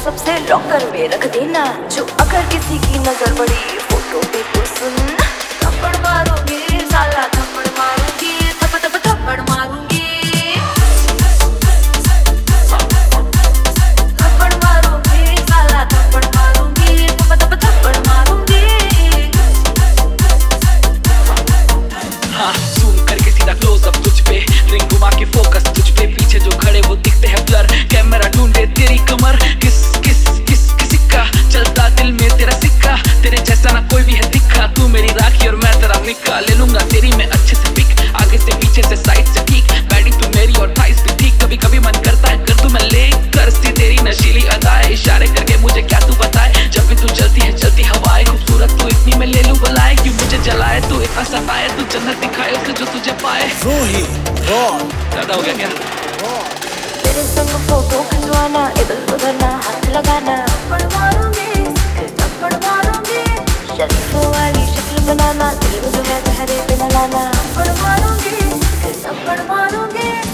सबसे लॉकर में रख देना। जो अगर किसी की नजर पड़ी फोटो पे तो सुन, थप्पड़ मारूंगी साला थप्पड़ मारूंगी, थप थप थप्पड़ मारूंगी, थप्पड़ मारूंगी साला थप्पड़ मारूंगी, थप थप थप्पड़ मारूंगी। हाँ जूम करके सीधा क्लोज अप तुझ पे, रिंग घुमा के फोकस तुझ पे, पीछे जो खड़े वो दिखते हैं ब्लर, कैमरा ढूंढे तेरी कमर, किस किस किस किसी का चलता दिल में तेरा सिक्का, तेरे जैसा ना कोई भी है दिखा, तू मेरी राखी और मैं तेरा मिक्का, ले लूंगा तेरी मैं अच्छे से पिक, आगे से पीछे से साइड से ठीक, बैठी तू मेरी और थाइस भी ठीक, कभी कभी मन करता है कर तू मैं ले कर सी तेरी नशीली अदाएं, इशारे करके मुझे क्या तू बताए, जब भी तू चलती हवाएं, खूबसूरत तू इतनी मैं ले लूं बुलाए, क्यों मुझे जलाए तू इतना सताए, तू जन्नत दिखाए उसे जो तुझे पाए। ज्यादा हो गया क्या? तेरे संग फोटो खिंचवाना, इधर उधर ना हाथ लगाना, थप्पड़ मारूंगी फिर थप्पड़ मारूंगी, शरीफों वाली शक्ल बनाना, दिल में जो है चेहरे पे न लाना, थप्पड़ मारूंगी फिर थप्पड़ मारूंगी।